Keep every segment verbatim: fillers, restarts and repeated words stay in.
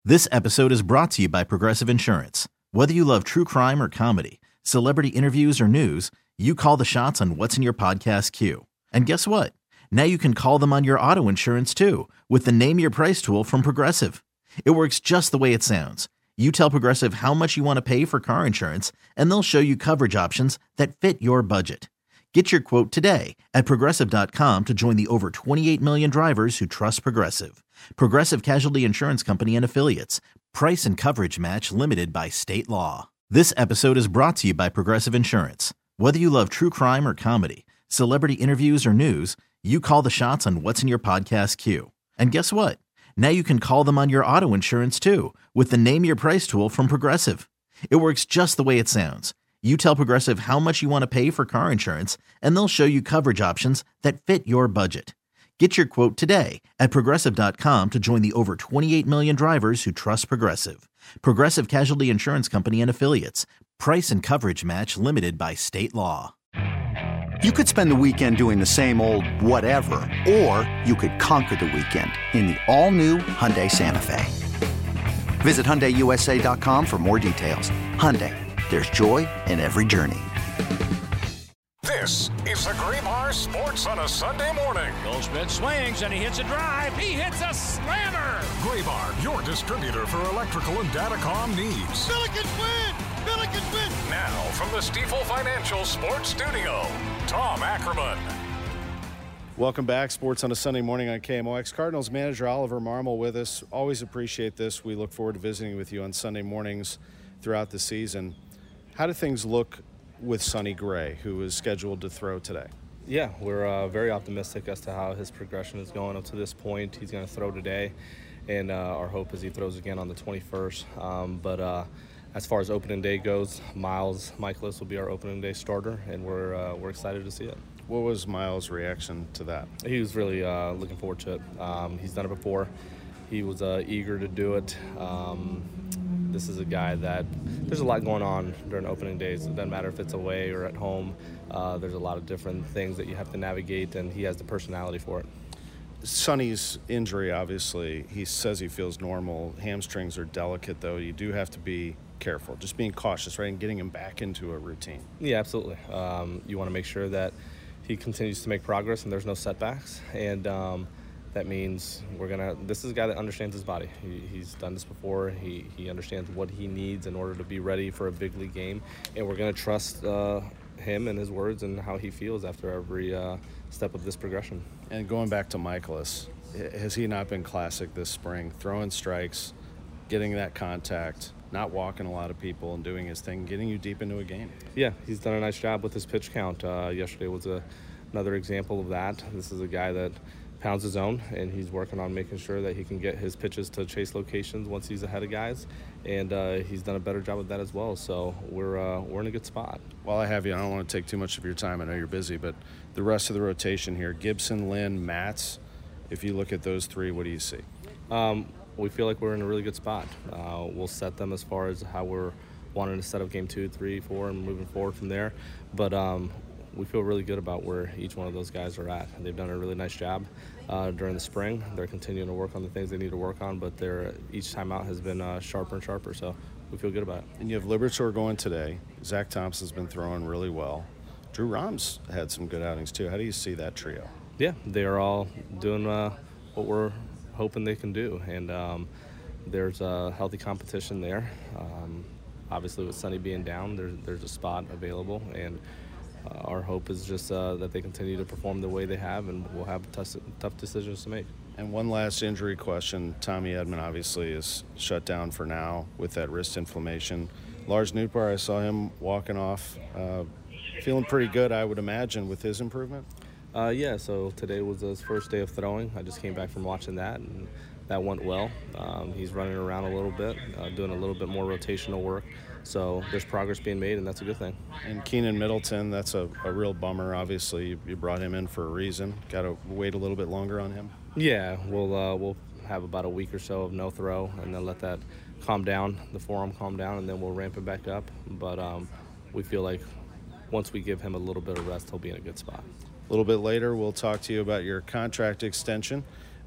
This episode is brought to you by Progressive Insurance. Whether you love true crime or comedy, celebrity interviews or news, you call the shots on what's in your podcast queue. And guess what? Now you can call them on your auto insurance too with the Name Your Price tool from Progressive. It works just the way it sounds. You tell Progressive how much you want to pay for car insurance, and they'll show you coverage options that fit your budget. Get your quote today at Progressive dot com to join the over twenty-eight million drivers who trust Progressive. Progressive Casualty Insurance Company and Affiliates. Price and coverage match limited by state law. This episode is brought to you by Progressive Insurance. Whether you love true crime or comedy, celebrity interviews or news, you call the shots on what's in your podcast queue. And guess what? Now you can call them on your auto insurance too with the Name Your Price tool from Progressive. It works just the way it sounds. You tell Progressive how much you want to pay for car insurance, and they'll show you coverage options that fit your budget. Get your quote today at Progressive dot com to join the over twenty-eight million drivers who trust Progressive. Progressive Casualty Insurance Company and Affiliates. Price and coverage match limited by state law. You could spend the weekend doing the same old whatever, or you could conquer the weekend in the all-new Hyundai Santa Fe. Visit Hyundai U S A dot com for more details. Hyundai. There's joy in every journey. This is the Graybar Sports on a Sunday morning. Goldschmidt swings and he hits a drive. He hits a slammer. Graybar, your distributor for electrical and datacom needs. Billikens win! Billikens win! Now, from the Stifel Financial Sports Studio, Tom Ackerman. Welcome back. Sports on a Sunday morning on K M O X. Cardinals manager Oliver Marmol with us. Always appreciate this. We look forward to visiting with you on Sunday mornings throughout the season. How do things look with Sonny Gray, who is scheduled to throw today? Yeah, we're uh, very optimistic as to how his progression is going up to this point. He's going to throw today, and uh, our hope is he throws again on the twenty-first. Um, but uh, as far as opening day goes, Miles Michaelis will be our opening day starter, and we're uh, we're excited to see it. What was Miles' reaction to that? He was really uh, looking forward to it. Um, he's done it before. He was uh, eager to do it. Um, This is a guy that there's a lot going on during opening days. It doesn't matter if it's away or at home. Uh, there's a lot of different things that you have to navigate, and he has the personality for it. Sonny's injury, obviously, he says he feels normal. Hamstrings are delicate, though. You do have to be careful, just being cautious, right, and getting him back into a routine. Yeah, absolutely. Um, you want to make sure that he continues to make progress and there's no setbacks. And um, that means we're going to – this is a guy that understands his body. He, he's done this before. He, he understands what he needs in order to be ready for a big league game. And we're going to trust uh, him and his words and how he feels after every uh, step of this progression. And going back to Michaelis, has he not been classic this spring? Throwing strikes, getting that contact, not walking a lot of people and doing his thing, getting you deep into a game. Yeah, he's done a nice job with his pitch count. Uh, yesterday was a, another example of that. This is a guy that – pounds his own, and he's working on making sure that he can get his pitches to chase locations once he's ahead of guys, and uh, he's done a better job of that as well. So we're uh, we're in a good spot. While I have you, I don't want to take too much of your time. I know you're busy, but the rest of the rotation here, Gibson, Lynn, Matz, if you look at those three, what do you see? Um, we feel like we're in a really good spot. Uh, we'll set them as far as how we're wanting to set up game two, three, four, and moving forward from there. But um, we feel really good about where each one of those guys are at. They've done a really nice job uh, during the spring. They're continuing to work on the things they need to work on, but they're, each time out has been uh, sharper and sharper, so we feel good about it. And you have Liberatore going today. Zach Thompson's been throwing really well. Drew Rahm's had some good outings too. How do you see that trio? Yeah, they are all doing uh, what we're hoping they can do, and um, there's a healthy competition there. Um, obviously with Sonny being down, there's, there's a spot available, and Uh, our hope is just uh, that they continue to perform the way they have, and we'll have tough, tough decisions to make. And one last injury question. Tommy Edman obviously is shut down for now with that wrist inflammation. Lars Nootbaar, I saw him walking off, uh, feeling pretty good, I would imagine, with his improvement. Uh, yeah, so today was his first day of throwing. I just came back from watching that, and that went well. Um, he's running around a little bit, uh, doing a little bit more rotational work. So there's progress being made, and that's a good thing. And Keenan Middleton, that's a, a real bummer. Obviously, you, you brought him in for a reason. Got to wait a little bit longer on him? Yeah, we'll uh, we'll have about a week or so of no throw, and then let that calm down, the forearm calm down, and then we'll ramp it back up. But um, we feel like once we give him a little bit of rest, he'll be in a good spot. A little bit later, we'll talk to you about your contract extension.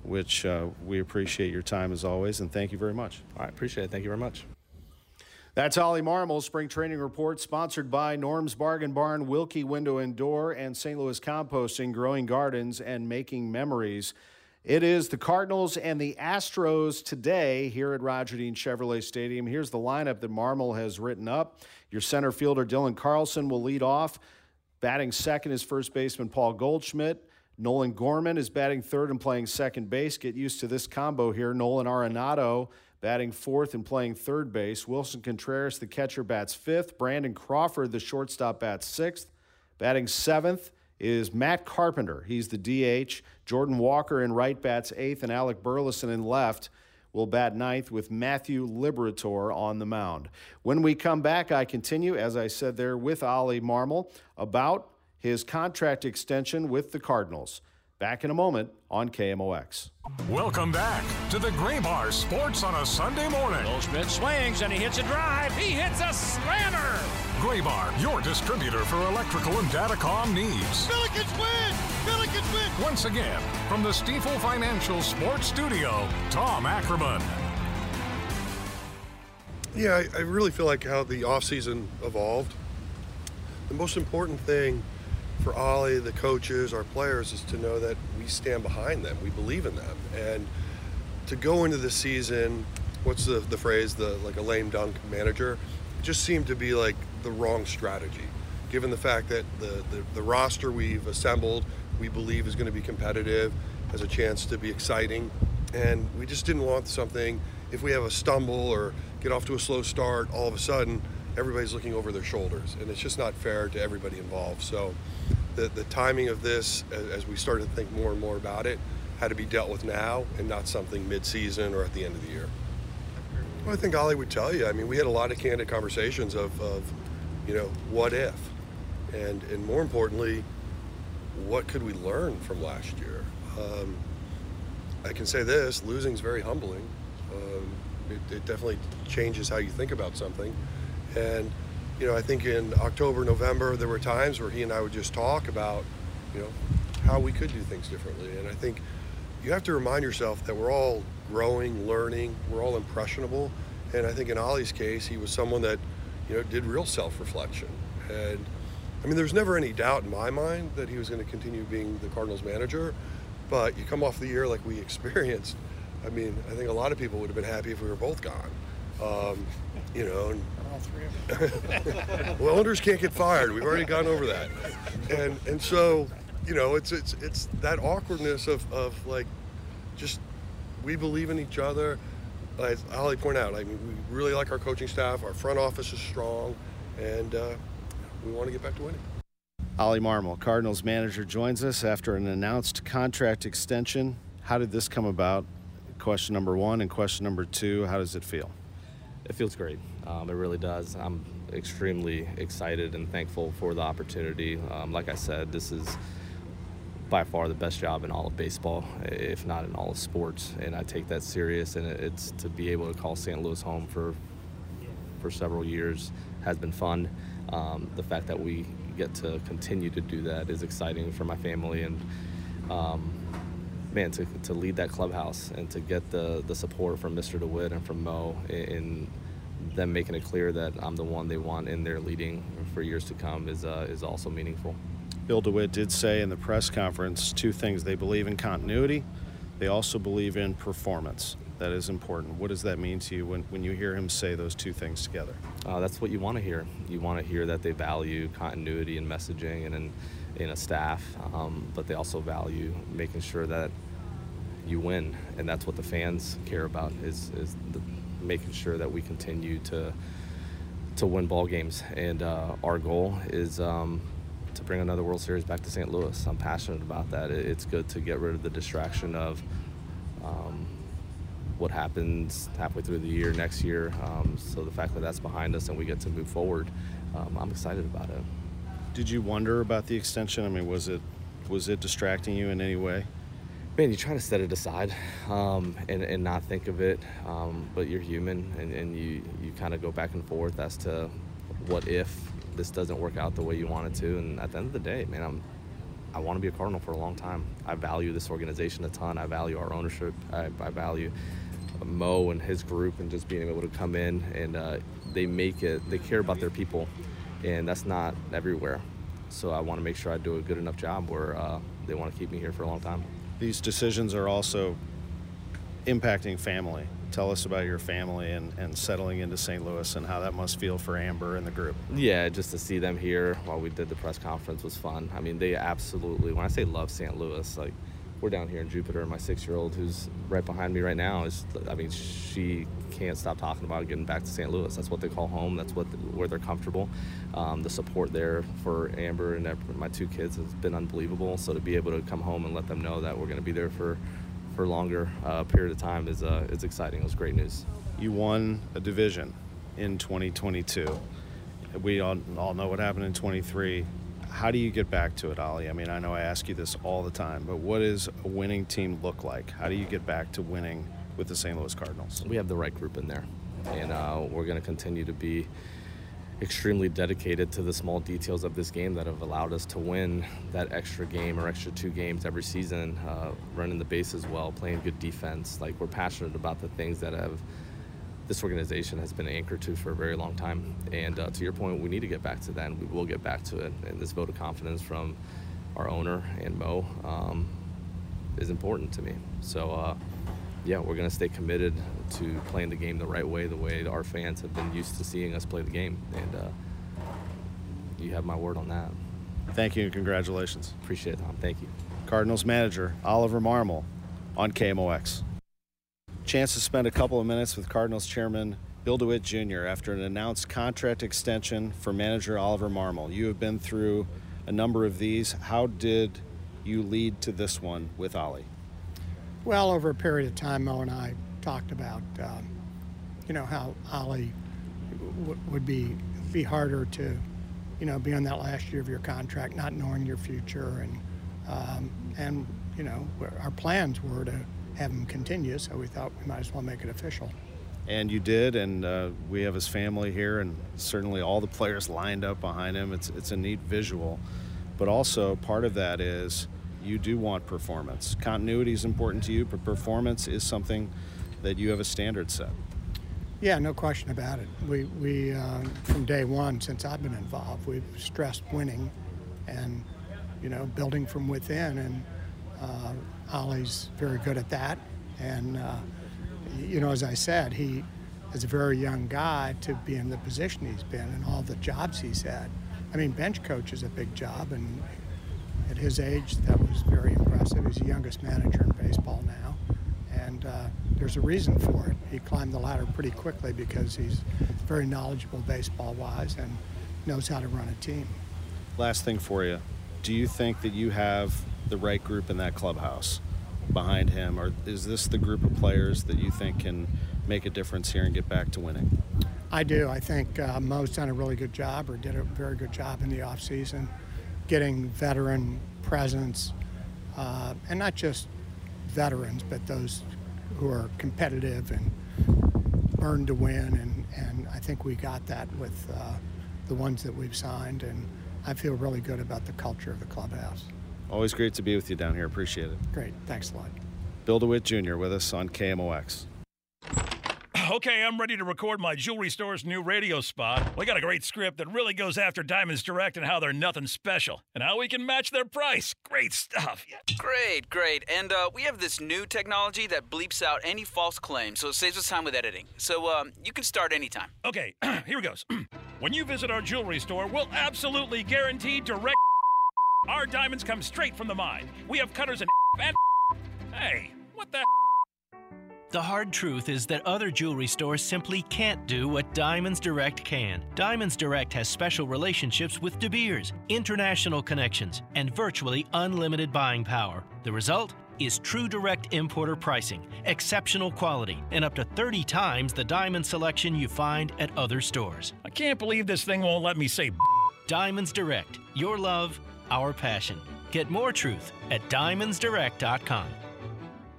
which uh, we appreciate your time as always, and thank you very much. All right, appreciate it. Thank you very much. That's Ollie Marmol, Spring Training Report, sponsored by Norm's Bargain Barn, Wilkie Window and Door, and Saint Louis Composting, growing gardens and making memories. It is the Cardinals and the Astros today here at Roger Dean Chevrolet Stadium. Here's the lineup that Marmol has written up. Your center fielder, Dylan Carlson, will lead off. Batting second is first baseman Paul Goldschmidt. Nolan Gorman is batting third and playing second base. Get used to this combo here. Nolan Arenado batting fourth and playing third base. Wilson Contreras, the catcher, bats fifth. Brandon Crawford, the shortstop, bats sixth. Batting seventh is Matt Carpenter. He's the D H. Jordan Walker in right bats eighth, and Alec Burleson in left will bat ninth with Matthew Liberatore on the mound. When we come back, I continue, as I said there, with Ollie Marmol about his contract extension with the Cardinals. Back in a moment on K M O X. Welcome back to the Graybar Sports on a Sunday morning. Goldschmidt swings and he hits a drive. He hits a slammer. Graybar, your distributor for electrical and datacom needs. Billikens win! Billikens win! Once again, from the Stifel Financial Sports Studio, Tom Ackerman. Yeah, I, I really feel like how the offseason evolved. The most important thing for Ollie, the coaches, our players, is to know that we stand behind them. We believe in them. And to go into the season, what's the, the phrase, the like a lame dunk manager, it just seemed to be like the wrong strategy, given the fact that the, the, the roster we've assembled, we believe is going to be competitive, has a chance to be exciting. And we just didn't want something, if we have a stumble or get off to a slow start, all of a sudden, everybody's looking over their shoulders. And it's just not fair to everybody involved. So the, the timing of this, as, as we started to think more and more about it, had to be dealt with now and not something mid-season or at the end of the year. Well, I think Ollie would tell you. I mean, we had a lot of candid conversations of, of you know, what if? And, and more importantly, what could we learn from last year? Um, I can say this, losing is very humbling. Um, it, it definitely changes how you think about something. And, you know, I think in October, November, there were times where he and I would just talk about, you know, how we could do things differently. And I think you have to remind yourself that we're all growing, learning, we're all impressionable. And I think in Ollie's case, he was someone that, you know, did real self-reflection. And, I mean, there's never any doubt in my mind that he was going to continue being the Cardinals manager. But you come off the year like we experienced, I mean, I think a lot of people would have been happy if we were both gone. Um, you know, and All three of them. well, owners can't get fired. We've already gone over that. And and so, you know, it's it's it's that awkwardness of, of like, just we believe in each other. As Ollie pointed out, I mean, we really like our coaching staff. Our front office is strong, and uh, we want to get back to winning. Ollie Marmol, Cardinals manager, joins us after an announced contract extension. How did this come about? Question number one, and question number two, how does it feel? It feels great. Um, it really does. I'm extremely excited and thankful for the opportunity. Um, like I said, this is by far the best job in all of baseball, if not in all of sports, and I take that serious. And it's to be able to call Saint Louis home for for several years has been fun. Um, the fact that we get to continue to do that is exciting for my family, and um, man, to to lead that clubhouse and to get the the support from Mister DeWitt and from Mo in them making it clear that I'm the one they want in their leading for years to come is uh, is also meaningful. Bill DeWitt did say in the press conference two things. They believe in continuity. They also believe in performance. That is important. What does that mean to you when, when you hear him say those two things together? Uh, that's what you want to hear. You want to hear that they value continuity in messaging and in, in a staff, um, but they also value making sure that you win, and that's what the fans care about, is, is the, making sure that we continue to to win ball games. And uh, our goal is um, to bring another World Series back to Saint Louis. I'm passionate about that. It, it's good to get rid of the distraction of um, what happens halfway through the year next year. Um, so the fact that that's behind us and we get to move forward, um, I'm excited about it. Did you wonder about the extension? I mean, was it was it distracting you in any way? Man, you try to set it aside um, and, and not think of it, um, but you're human, and, and you, you kind of go back and forth as to what if this doesn't work out the way you want it to. And at the end of the day, man, I'm I want to be a Cardinal for a long time. I value this organization a ton. I value our ownership. I, I value Mo and his group, and just being able to come in and uh, they make it, they care about their people, and that's not everywhere. So I want to make sure I do a good enough job where uh, they want to keep me here for a long time. These decisions are also impacting family. Tell us about your family and, and settling into Saint Louis and how that must feel for Amber and the group. Yeah, just to see them here while we did the press conference was fun. I mean, they absolutely, when I say love Saint Louis, like, we're down here in Jupiter, and my six-year-old who's right behind me right now is, I mean, she can't stop talking about getting back to Saint Louis. That's what they call home. That's what where they're comfortable. Um, the support there for Amber and my two kids has been unbelievable. So to be able to come home and let them know that we're going to be there for for a longer uh, period of time is uh, is exciting. It was great news. You won a division in twenty twenty-two. We all, all know what happened in twenty-three. How do you get back to it, Ollie? I mean, I know I ask you this all the time, but what does a winning team look like? How do you get back to winning with the Saint Louis Cardinals? We have the right group in there, and uh, we're going to continue to be extremely dedicated to the small details of this game that have allowed us to win that extra game or extra two games every season, uh, running the bases well, playing good defense. Like, we're passionate about the things that have this organization has been anchored to for a very long time. And uh, to your point, we need to get back to that, and we will get back to it. And this vote of confidence from our owner and Mo um, is important to me. So, uh, yeah, we're going to stay committed to playing the game the right way, the way our fans have been used to seeing us play the game. And uh, you have my word on that. Thank you and congratulations. Appreciate it, Tom. Thank you. Cardinals manager Oliver Marmol on K M O X. Chance to spend a couple of minutes with Cardinals chairman Bill DeWitt Junior after an announced contract extension for manager Oliver Marmol. You have been through a number of these. How did you lead to this one with Ollie? Well, over a period of time, Mo and I talked about, um, you know, how Ollie w- would be be harder to, you know, be on that last year of your contract, not knowing your future, and um, and you know, our plans were to have him continue, so we thought we might as well make it official. And you did, and uh, we have his family here, and certainly all the players lined up behind him. It's it's a neat visual, but also part of that is you do want performance. Continuity is important to you, but performance is something that you have a standard set. Yeah, no question about it. We, we uh, from day one, since I've been involved, we've stressed winning and, you know, building from within. And uh, Ollie's very good at that. And, uh, you know, as I said, he is a very young guy to be in the position he's been and all the jobs he's had. I mean, bench coach is a big job, and at his age, that was very impressive. He's the youngest manager in baseball now, and uh, there's a reason for it. He climbed the ladder pretty quickly because he's very knowledgeable baseball-wise and knows how to run a team. Last thing for you, do you think that you have the right group in that clubhouse behind him, or is this the group of players that you think can make a difference here and get back to winning? I do. I think uh, Mo's done a really good job, or did a very good job in the offseason, getting veteran presence, uh, and not just veterans, but those who are competitive and burn to win. And, and I think we got that with uh, the ones that we've signed, and I feel really good about the culture of the clubhouse. Always great to be with you down here. Appreciate it. Great. Thanks a lot. Bill DeWitt Junior with us on K M O X. Okay, I'm ready to record my jewelry store's new radio spot. We got a great script that really goes after Diamonds Direct and how they're nothing special and how we can match their price. Great stuff. Yeah. Great, great. And uh, we have this new technology that bleeps out any false claims, so it saves us time with editing. So um, you can start anytime. Okay, here it goes. When you visit our jewelry store, we'll absolutely guarantee direct. Our diamonds come straight from the mine. We have cutters and and hey, what the? The hard truth is that other jewelry stores simply can't do what Diamonds Direct can. Diamonds Direct has special relationships with De Beers, international connections, and virtually unlimited buying power. The result is true direct importer pricing, exceptional quality, and up to thirty times the diamond selection you find at other stores. I can't believe this thing won't let me say Diamonds Direct. Your love, our passion. Get more truth at diamonds direct dot com.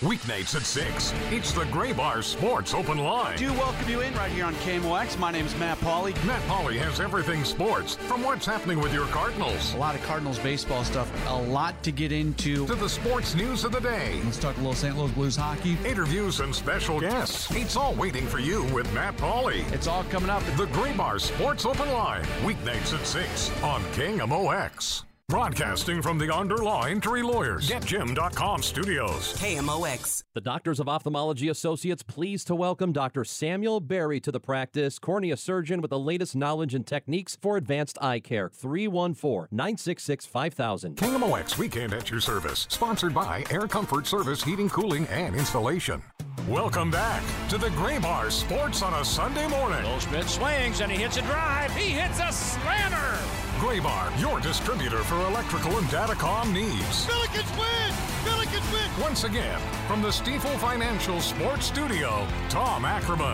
Weeknights at six. It's the Graybar Sports Open Line. Do welcome you in right here on K M O X. My name is Matt Pauley. Matt Pauley has everything sports, from what's happening with your Cardinals. A lot of Cardinals baseball stuff. A lot to get into. To the sports news of the day. Let's talk a little Saint Louis Blues hockey. Interviews and special guests. It's all waiting for you with Matt Pauley. It's all coming up. The Graybar Sports Open Line. Weeknights at six on K M O X. Broadcasting from the Underlaw Injury Lawyers. Get Jim dot com studios. K M O X. The Doctors of Ophthalmology Associates pleased to welcome Doctor Samuel Berry to the practice, cornea surgeon with the latest knowledge and techniques for advanced eye care. three one four, nine six six, five thousand. K M O X Weekend at your service. Sponsored by Air Comfort Service Heating, Cooling, and Installation. Welcome back to the Graybar Sports on a Sunday morning. Goldschmidt swings and he hits a drive. He hits a slammer. Graybar, your distributor for electrical and datacom needs. Billikens win! Billikens win! Once again, from the Stifel Financial Sports Studio, Tom Ackerman.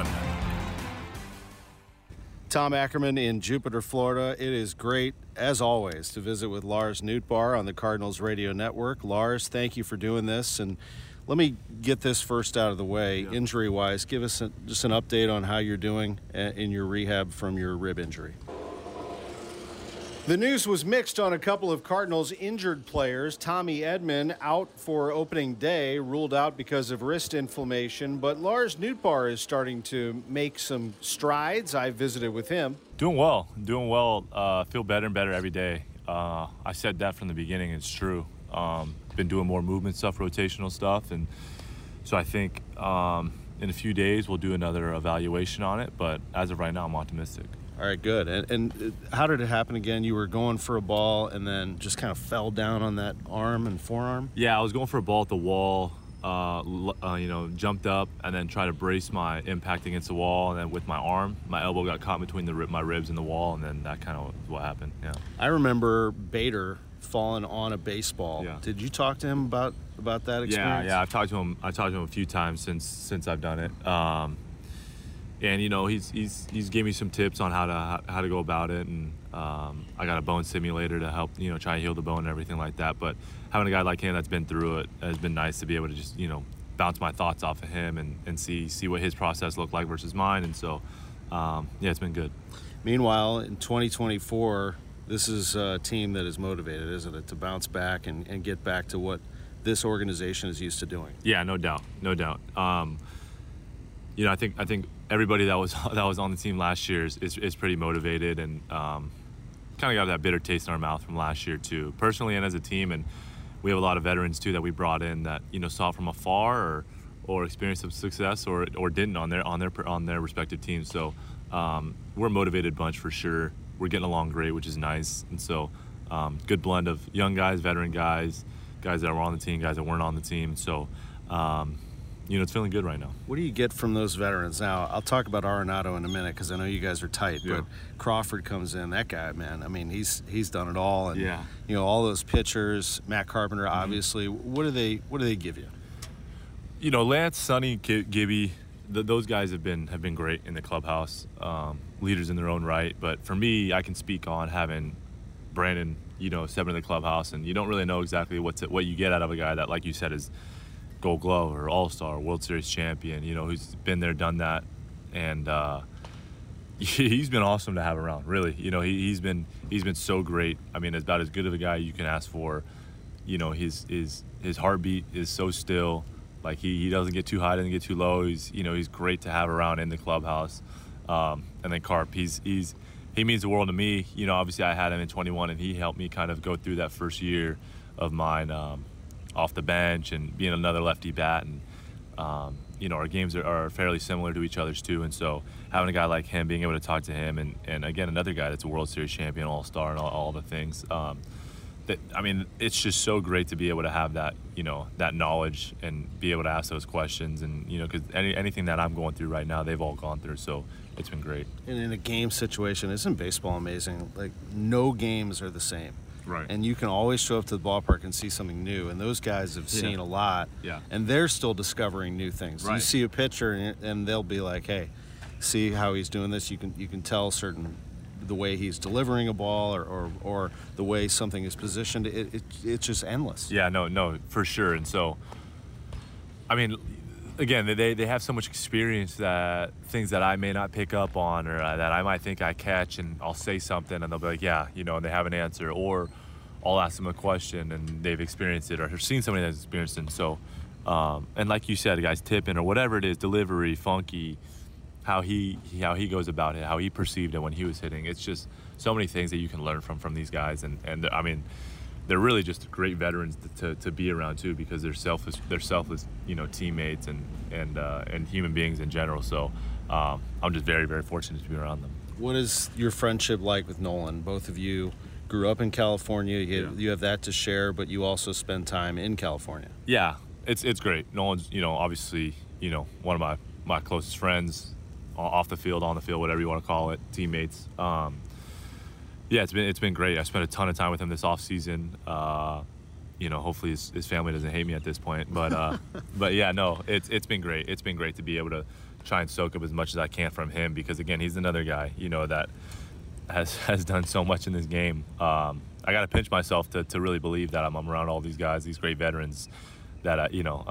Tom Ackerman in Jupiter, Florida. It is great, as always, to visit with Lars Nootbaar on the Cardinals Radio Network. Lars, thank you for doing this. And let me get this first out of the way, yeah. Injury-wise. Give us a, just an update on how you're doing in your rehab from your rib injury. The news was mixed on a couple of Cardinals injured players. Tommy Edman out for opening day, ruled out because of wrist inflammation. But Lars Nootbaar is starting to make some strides. I visited with him. Doing well, doing well. Uh, feel better and better every day. Uh, I said that from the beginning. It's true. Um, been doing more movement stuff, rotational stuff, and so I think um, in a few days we'll do another evaluation on it. But as of right now, I'm optimistic. All right, good. And, and how did it happen again? You were going for a ball and then just kind of fell down on that arm and forearm? Yeah, I was going for a ball at the wall, uh, uh, you know, jumped up and then tried to brace my impact against the wall. And then with my arm, my elbow got caught between the rib, my ribs and the wall, and then that kind of was what happened, yeah. I remember Bader falling on a baseball. Yeah. Did you talk to him about, about that experience? Yeah, yeah, I've talked to him. I talked to him a few times since since I've done it. Um, And you know he's he's he's gave me some tips on how to how to go about it, and um, I got a bone simulator to help you know try to heal the bone and everything like that. But having a guy like him that's been through it has been nice to be able to just you know bounce my thoughts off of him and, and see see what his process looked like versus mine. And so um, yeah, it's been good. Meanwhile, in twenty twenty-four, this is a team that is motivated, isn't it, to bounce back and, and get back to what this organization is used to doing? Yeah, no doubt, no doubt. Um, you know, I think I think. Everybody that was that was on the team last year is, is, is pretty motivated, and um, kind of got that bitter taste in our mouth from last year too, personally and as a team. And we have a lot of veterans too that we brought in that you know saw it from afar or or experienced some success or or didn't on their on their on their respective teams. So um, we're a motivated bunch for sure. We're getting along great, which is nice. And so um, good blend of young guys, veteran guys, guys that were on the team, guys that weren't on the team. So. Um, You know, it's feeling good right now. What do you get from those veterans? Now, I'll talk about Arenado in a minute because I know you guys are tight, yeah. But Crawford comes in. That guy, man, I mean, he's he's done it all. And, yeah. you know, all those pitchers, Matt Carpenter, mm-hmm. obviously. What do they What do they give you? You know, Lance, Sonny, Gibby, th- those guys have been have been great in the clubhouse, um, leaders in their own right. But for me, I can speak on having Brandon, you know, step into the clubhouse, and you don't really know exactly what to, what you get out of a guy that, like you said, is Gold Glove or All-Star, World Series champion, you know, who's been there, done that. And uh, he's been awesome to have around, really. You know, he, he's been he's been so great. I mean, about as good of a guy you can ask for. You know, his his his heartbeat is so still. Like, he, he doesn't get too high, doesn't get too low. He's, you know, he's great to have around in the clubhouse. Um, and then Carp, he's he's he means the world to me. You know, obviously I had him in twenty-one, and he helped me kind of go through that first year of mine. Um, off the bench and being another lefty bat, and um, you know our games are, are fairly similar to each other's too, and so having a guy like him, being able to talk to him, and, and again another guy that's a World Series champion, All-Star, and all, all the things um, that I mean it's just so great to be able to have that you know that knowledge and be able to ask those questions, and you know because any, anything that I'm going through right now they've all gone through, so it's been great. And in a game situation, isn't baseball amazing? Like, no games are the same. Right. And you can always show up to the ballpark and see something new. And those guys have seen yeah. a lot. Yeah. And they're still discovering new things. Right. You see a pitcher and, and they'll be like, hey, see how he's doing this? You can you can tell certain the way he's delivering a ball or, or, or the way something is positioned. It, it It's just endless. Yeah, no, no, for sure. And so, I mean, again, they they have so much experience that things that I may not pick up on or uh, that I might think I catch, and I'll say something and they'll be like, yeah, you know, and they have an answer. Or I'll ask them a question and they've experienced it or have seen somebody that's experienced it. So, um, and like you said, guys, tipping or whatever it is, delivery, funky, how he how he goes about it, how he perceived it when he was hitting. It's just so many things that you can learn from from these guys. And, and I mean, they're really just great veterans to, to, to be around too, because they're selfless, they're selfless, you know, teammates and and uh, and human beings in general. So um, I'm just very, very fortunate to be around them. What is your friendship like with Nolan? Both of you grew up in California. You, yeah. you have that to share, but you also spend time in California. Yeah, it's it's great. Nolan's, you know, obviously, you know, one of my, my closest friends, off the field, on the field, whatever you want to call it, teammates. Um, yeah, it's been it's been great. I spent a ton of time with him this off season. Uh, you know, hopefully his, his family doesn't hate me at this point. But uh, but yeah, no, it's it's been great. It's been great to be able to try and soak up as much as I can from him, because again, he's another guy, you know, that has has done so much in this game. Um, I got to pinch myself to to really believe that I'm, I'm around all these guys, these great veterans that uh, you know.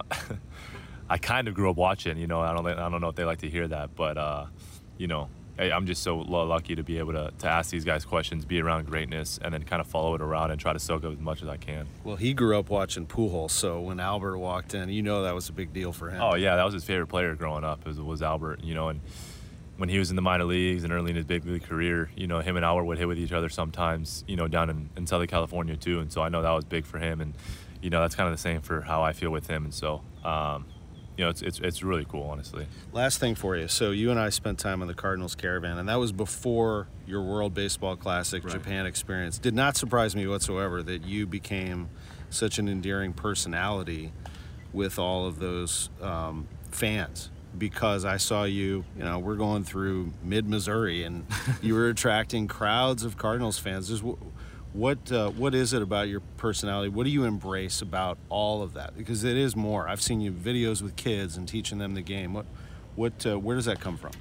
I kind of grew up watching, you know, I don't I don't know if they like to hear that, but, uh, you know, I'm just so lucky to be able to, to ask these guys questions, be around greatness, and then kind of follow it around and try to soak up as much as I can. Well, he grew up watching Pujols, so when Albert walked in, you know that was a big deal for him. Oh, yeah, that was his favorite player growing up, was, was Albert, you know, and when he was in the minor leagues and early in his big league career, you know, him and Albert would hit with each other sometimes, you know, down in, in Southern California too, and so I know that was big for him, and, you know, that's kind of the same for how I feel with him, and so, um, you know, it's, it's it's really cool, honestly. Last thing for you. So you and I spent time on the Cardinals Caravan, and that was before your World Baseball Classic right. Japan experience. Did not surprise me whatsoever that you became such an endearing personality with all of those um, fans, because I saw you, you know, we're going through mid-Missouri, and you were attracting crowds of Cardinals fans. Just What uh, what is it about your personality? What do you embrace about all of that? Because it is more. I've seen you videos with kids and teaching them the game. What what uh, where does that come from?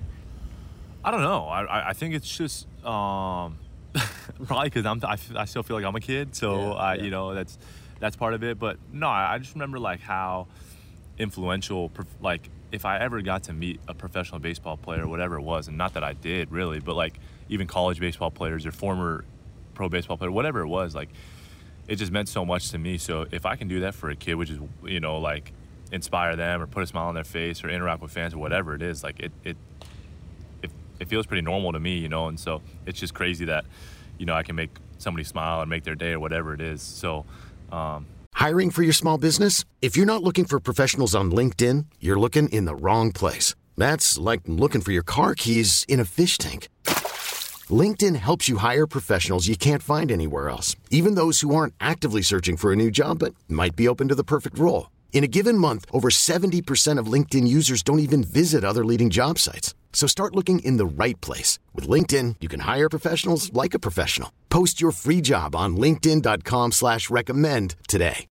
I don't know. I I think it's just um, probably because I'm I, I still feel like I'm a kid, so yeah, I yeah. you know that's that's part of it. But no, I just remember like how influential, like if I ever got to meet a professional baseball player, whatever it was, and not that I did really, but like even college baseball players or former pro baseball player, whatever it was, like it just meant so much to me. So if I can do that for a kid, which is, you know, like inspire them or put a smile on their face or interact with fans or whatever it is, like it it it, it feels pretty normal to me, you know. And so it's just crazy that, you know, I can make somebody smile and make their day or whatever it is. So um hiring for your small business? If you're not looking for professionals on LinkedIn, you're looking in the wrong place. That's like looking for your car keys in a fish tank. LinkedIn helps you hire professionals you can't find anywhere else, even those who aren't actively searching for a new job but might be open to the perfect role. In a given month, over seventy percent of LinkedIn users don't even visit other leading job sites. So start looking in the right place. With LinkedIn, you can hire professionals like a professional. Post your free job on linkedin dot com slash recommend today.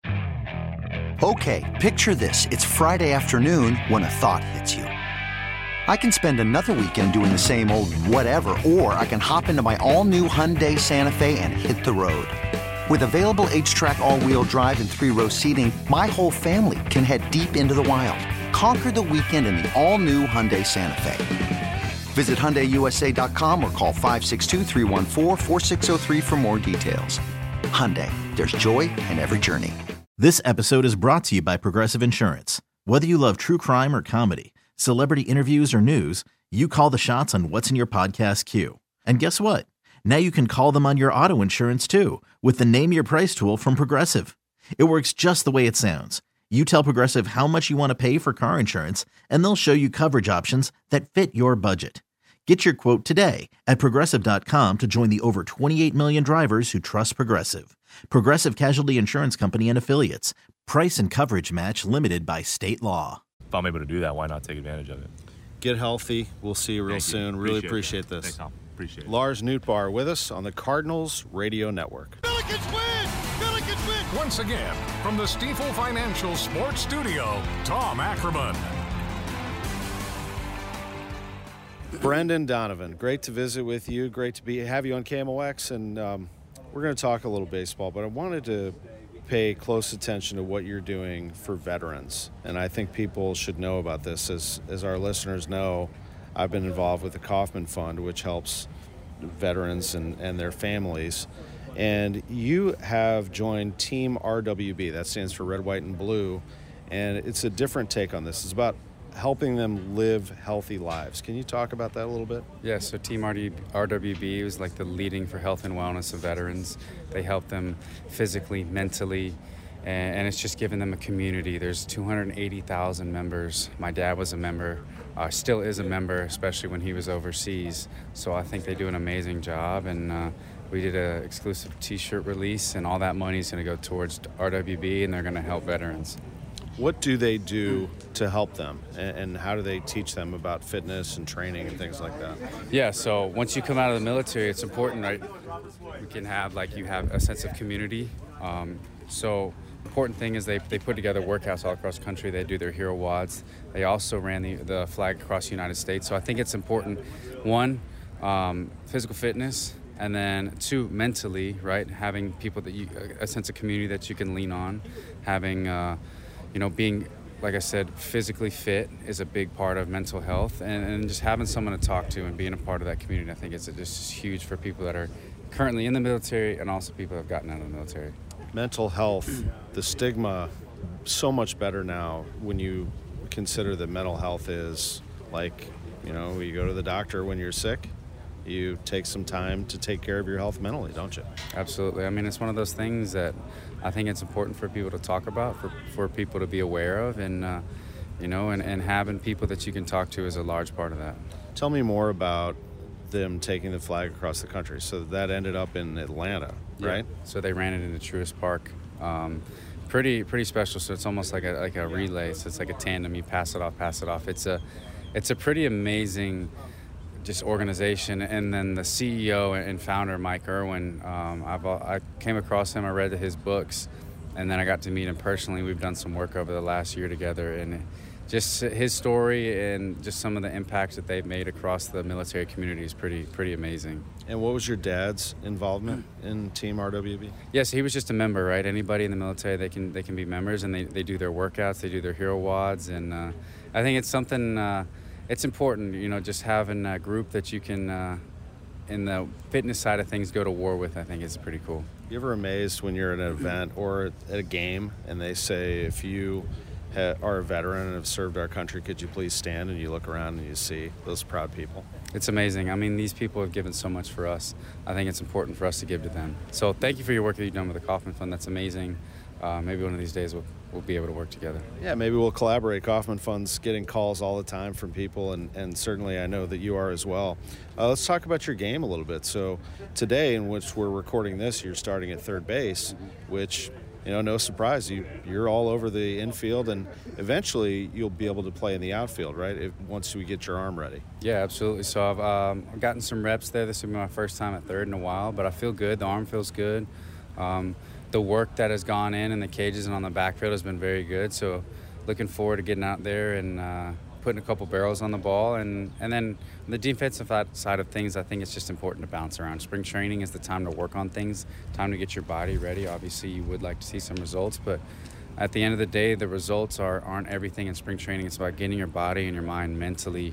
Okay, picture this. It's Friday afternoon when a thought hits you. I can spend another weekend doing the same old whatever, or I can hop into my all-new Hyundai Santa Fe and hit the road. With available H-Track all-wheel drive and three-row seating, my whole family can head deep into the wild. Conquer the weekend in the all-new Hyundai Santa Fe. Visit Hyundai U S A dot com or call five six two, three one four, four six zero three for more details. Hyundai, there's joy in every journey. This episode is brought to you by Progressive Insurance. Whether you love true crime or comedy, celebrity interviews or news, you call the shots on what's in your podcast queue. And guess what? Now you can call them on your auto insurance too with the Name Your Price tool from Progressive. It works just the way it sounds. You tell Progressive how much you want to pay for car insurance, and they'll show you coverage options that fit your budget. Get your quote today at Progressive dot com to join the over twenty-eight million drivers who trust Progressive. Progressive Casualty Insurance Company and Affiliates. Price and coverage match limited by state law. If I'm able to do that, why not take advantage of it? Get healthy. We'll see you real Thank soon. You. Really appreciate, appreciate this. Thanks, Tom. Appreciate it. Lars Nootbaar with us on the Cardinals Radio Network. Pelicans win! Pelicans win! Once again, from the Stifel Financial Sports Studio, Tom Ackerman. Brendan Donovan, great to visit with you. Great to be have you on K M O X, and um, we're going to talk a little baseball, but I wanted to pay close attention to what you're doing for veterans. And I think people should know about this. As, as our listeners know, I've been involved with the Kauffman Fund, which helps veterans and, and their families. And you have joined Team R W B. That stands for Red, White, and Blue. And it's a different take on this. It's about helping them live healthy lives. Can you talk about that a little bit? Yeah, so Team R W B is like the leading for health and wellness of veterans. They help them physically, mentally, and, and it's just giving them a community. There's two hundred eighty thousand members. My dad was a member, uh, still is a member, especially when he was overseas. So I think they do an amazing job, and uh, we did an exclusive T-shirt release, and all that money is going to go towards R W B, and they're going to help veterans. What do they do to help them, and how do they teach them about fitness and training and things like that? Yeah, so once you come out of the military, it's important, right? We can have, like, you have a sense of community. Um, so important thing is they, they put together workouts all across the country. They do their hero wads. They also ran the, the flag across the United States. So I think it's important, one, um, physical fitness, and then two, mentally, right? Having people that you, a sense of community that you can lean on, having, uh, you know, being, like I said, physically fit is a big part of mental health, and, and just having someone to talk to and being a part of that community, I think it's just huge for people that are currently in the military and also people that have gotten out of the military. Mental health, the stigma, so much better now when you consider that mental health is like, you know, you go to the doctor when you're sick. You take some time to take care of your health mentally, don't you? Absolutely. I mean, it's one of those things that I think it's important for people to talk about, for, for people to be aware of, and, uh, you know, and, and having people that you can talk to is a large part of that. Tell me more about them taking the flag across the country. So that ended up in Atlanta, right? Yeah. So they ran it into Truist Park. Um, pretty pretty special. So it's almost like a like a relay. So it's like a tandem. You pass it off, pass it off. It's a it's a pretty amazing just organization. And then the C E O and founder, Mike Irwin, um, I've, I came across him, I read his books, and then I got to meet him personally. We've done some work over the last year together, and just his story and just some of the impacts that they've made across the military community is pretty pretty amazing. And what was your dad's involvement in Team R W B? Yes, he was just a member, right? Anybody in the military, they can they can be members, and they, they do their workouts, they do their hero wads, and uh, I think it's something, uh, it's important, you know, just having a group that you can, uh, in the fitness side of things, go to war with, I think is pretty cool. You ever amazed when you're at an event or at a game and they say, if you ha- are a veteran and have served our country, could you please stand? And you look around and you see those proud people. It's amazing. I mean, these people have given so much for us. I think it's important for us to give to them. So thank you for your work that you've done with the Kauffman Fund. That's amazing. Uh, maybe one of these days we'll, we'll be able to work together. Yeah, maybe we'll collaborate. Kauffman Fund's getting calls all the time from people, and, and certainly I know that you are as well. Uh, let's talk about your game a little bit. So today, in which we're recording this, you're starting at third base, mm-hmm. which, you know, no surprise, you, you're all over the infield, and eventually you'll be able to play in the outfield, right, if, once we get your arm ready. Yeah, absolutely. So I've um, gotten some reps there. This will be my first time at third in a while, but I feel good. The arm feels good. Um, the work that has gone in in the cages and on the backfield has been very good. So looking forward to getting out there and uh, putting a couple barrels on the ball. And, and then on the defensive side of things, I think it's just important to bounce around. Spring training is the time to work on things, time to get your body ready. Obviously, you would like to see some results, but at the end of the day, the results are, aren't everything in spring training. It's about getting your body and your mind mentally,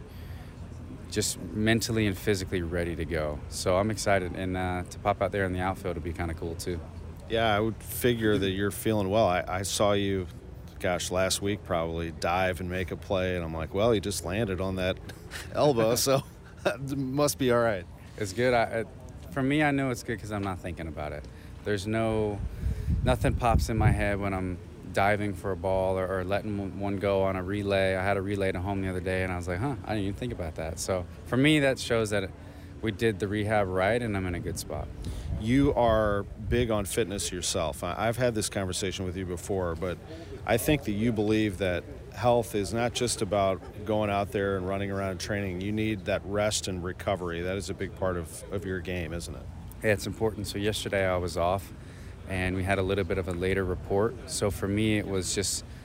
just mentally and physically ready to go. So I'm excited, and uh, to pop out there in the outfield would be kind of cool too. Yeah, I would figure that you're feeling well. I, I saw you, gosh, last week probably, dive and make a play, and I'm like, well, he just landed on that elbow, so it must be all right. It's good. I, it, for me, I know it's good because I'm not thinking about it. There's no, nothing pops in my head when I'm diving for a ball or, or letting one go on a relay. I had a relay to home the other day, and I was like, huh, I didn't even think about that. So for me, that shows that it, we did the rehab right, and I'm in a good spot. You are big on fitness yourself. I've had this conversation with you before, but I think that you believe that health is not just about going out there and running around and training. You need that rest and recovery. That is a big part of, of your game, isn't it? Yeah, it's important. So yesterday I was off, and we had a little bit of a later report. So for me, it was just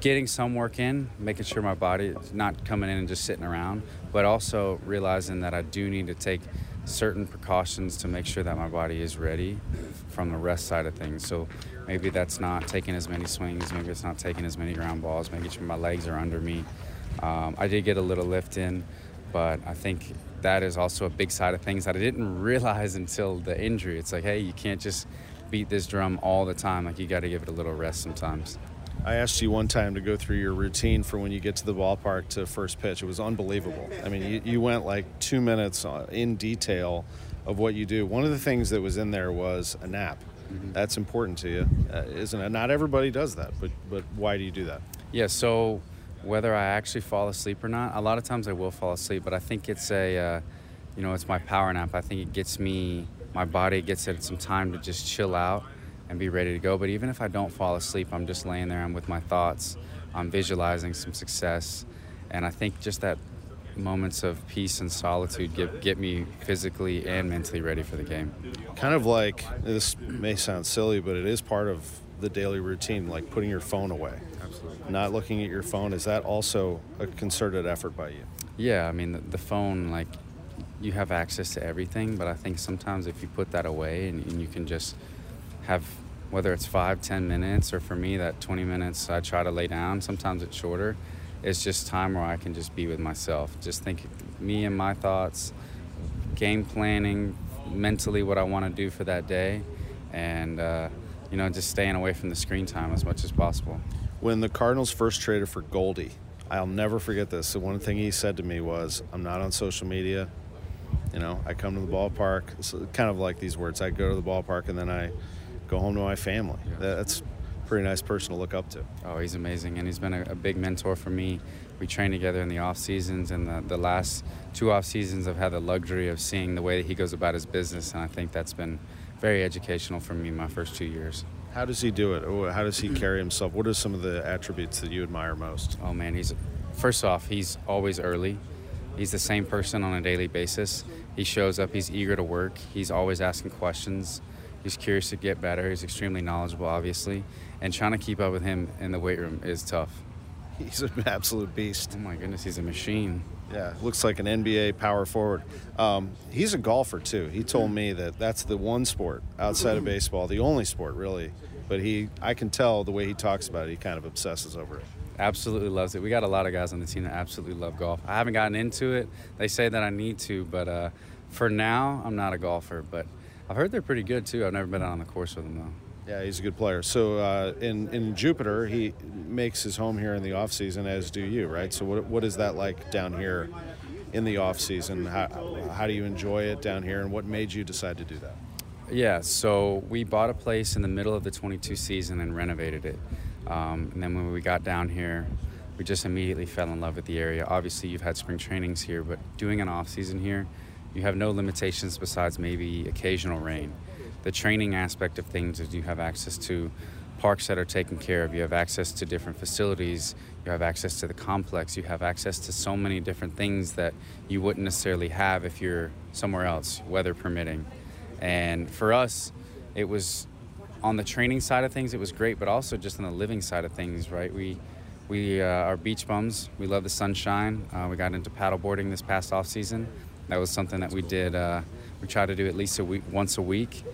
getting some work in, making sure my body is not coming in and just sitting around, but also realizing that I do need to take certain precautions to make sure that my body is ready from the rest side of things. So maybe that's not taking as many swings, maybe it's not taking as many ground balls, making sure my legs are under me. Um, I did get a little lift in, but I think that is also a big side of things that I didn't realize until the injury. It's like, hey, you can't just beat this drum all the time. Like, you got to give it a little rest sometimes. I asked you one time to go through your routine for when you get to the ballpark to first pitch. It was unbelievable. I mean, you, you went like two minutes in detail of what you do. One of the things that was in there was a nap. Mm-hmm. That's important to you, uh, isn't it? Not everybody does that, but but why do you do that? Yeah, so whether I actually fall asleep or not, a lot of times I will fall asleep, but I think it's a, uh, you know, it's my power nap. I think it gets me, my body gets it some time to just chill out and be ready to go. But even if I don't fall asleep, I'm just laying there, I'm with my thoughts, I'm visualizing some success. And I think just that moments of peace and solitude get, get me physically and mentally ready for the game. Kind of like, this may sound silly, but it is part of the daily routine, like putting your phone away. Absolutely. Not looking at your phone. Is that also a concerted effort by you? Yeah, I mean, the, the phone, like, you have access to everything, but I think sometimes if you put that away and, and you can just have, whether it's five, ten minutes, or for me, that twenty minutes I try to lay down, sometimes it's shorter, it's just time where I can just be with myself. Just think me and my thoughts, game planning, mentally what I want to do for that day, and, uh, you know, just staying away from the screen time as much as possible. When the Cardinals first traded for Goldie, I'll never forget this. The one thing he said to me was, I'm not on social media. You know, I come to the ballpark. It's kind of like these words. I go to the ballpark and then I go home to my family. Yeah. That's a pretty nice person to look up to. Oh, he's amazing, and he's been a, a big mentor for me. We train together in the off seasons, and the, the last two off seasons I've had the luxury of seeing the way that he goes about his business, and I think that's been very educational for me my first two years. How does he do it? How does he carry himself? What are some of the attributes that you admire most? Oh, man, he's first off, he's always early. He's the same person on a daily basis. He shows up, he's eager to work, he's always asking questions. He's curious to get better. He's extremely knowledgeable, obviously. And trying to keep up with him in the weight room is tough. He's an absolute beast. Oh, my goodness, he's a machine. Yeah, looks like an N B A power forward. Um, he's a golfer, too. He told me that that's the one sport outside of baseball, the only sport, really. But he, I can tell the way he talks about it, he kind of obsesses over it. Absolutely loves it. We got a lot of guys on the team that absolutely love golf. I haven't gotten into it. They say that I need to, but uh, for now, I'm not a golfer. But I've heard they're pretty good, too. I've never been out on the course with them, though. Yeah, he's a good player. So uh, in, in Jupiter, he makes his home here in the offseason, as do you, right? So what what is that like down here in the offseason? How, how do you enjoy it down here, and what made you decide to do that? Yeah, so we bought a place in the middle of the twenty-two season and renovated it. Um, and then when we got down here, we just immediately fell in love with the area. Obviously, you've had spring trainings here, but doing an off-season here, you have no limitations besides maybe occasional rain. The training aspect of things is you have access to parks that are taken care of. You have access to different facilities. You have access to the complex. You have access to so many different things that you wouldn't necessarily have if you're somewhere else, weather permitting. And for us, it was on the training side of things, it was great, but also just on the living side of things, right? We we uh, are beach bums. We love the sunshine. Uh, we got into paddleboarding this past off season. That was something that we did. Uh, we try to do at least a week, once a week.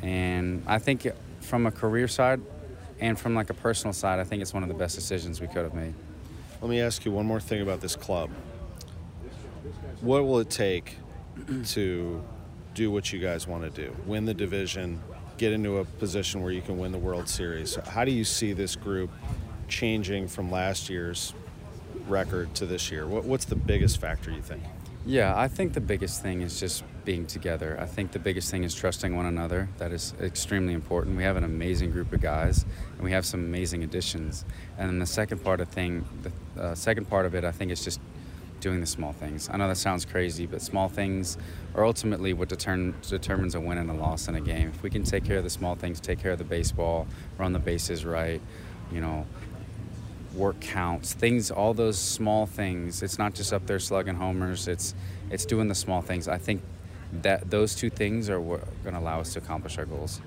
And I think from a career side and from like a personal side, I think it's one of the best decisions we could have made. Let me ask you one more thing about this club. What will it take to do what you guys want to do? Win the division, get into a position where you can win the World Series. How do you see this group changing from last year's record to this year? What, what's the biggest factor, you think? Yeah, I think the biggest thing is just being together. I think the biggest thing is trusting one another. That is extremely important. We have an amazing group of guys, and we have some amazing additions. And then the second part of thing, the uh, second part of it, I think, is just doing the small things. I know that sounds crazy, but small things are ultimately what determine, determines a win and a loss in a game. If we can take care of the small things, take care of the baseball, run the bases right, you know, work counts, things, all those small things. It's not just up there slugging homers. It's it's doing the small things. I think that those two things are what are going to allow us to accomplish our goals.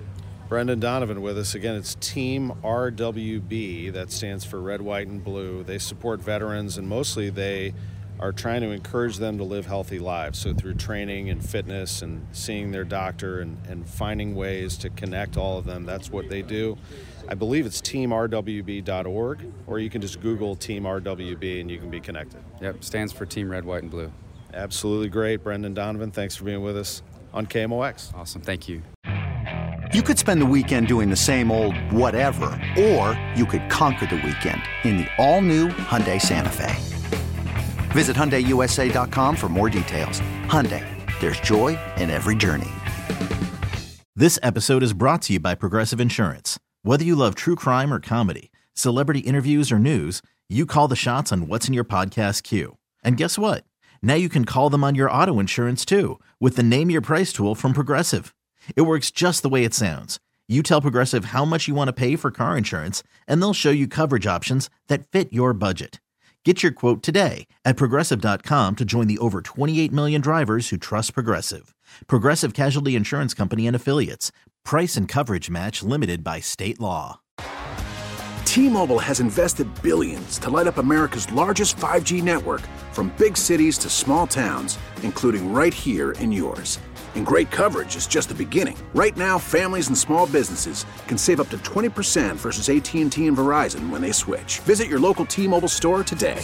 Brendan Donovan with us. Again, it's Team R W B. That stands for Red, White, and Blue. They support veterans, and mostly they are trying to encourage them to live healthy lives. So through training and fitness and seeing their doctor and, and finding ways to connect all of them, that's what they do. I believe it's team r w b dot org, or you can just Google Team R W B and you can be connected. Yep, stands for Team Red, White, and Blue. Absolutely great. Brendan Donovan, thanks for being with us on K M O X. Awesome, thank you. You could spend the weekend doing the same old whatever, or you could conquer the weekend in the all-new Hyundai Santa Fe. Visit Hyundai U S A dot com for more details. Hyundai, there's joy in every journey. This episode is brought to you by Progressive Insurance. Whether you love true crime or comedy, celebrity interviews or news, you call the shots on what's in your podcast queue. And guess what? Now you can call them on your auto insurance too with the Name Your Price tool from Progressive. It works just the way it sounds. You tell Progressive how much you want to pay for car insurance, and they'll show you coverage options that fit your budget. Get your quote today at Progressive dot com to join the over twenty-eight million drivers who trust Progressive. Progressive Casualty Insurance Company and Affiliates. Price and coverage match limited by state law. T-Mobile has invested billions to light up America's largest five G network, from big cities to small towns, including right here in yours. And great coverage is just the beginning. Right now, families and small businesses can save up to twenty percent versus A T and T and Verizon when they switch. Visit your local T-Mobile store today.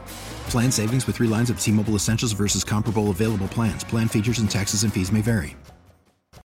Plan savings with three lines of T-Mobile Essentials versus comparable available plans. Plan features and taxes and fees may vary.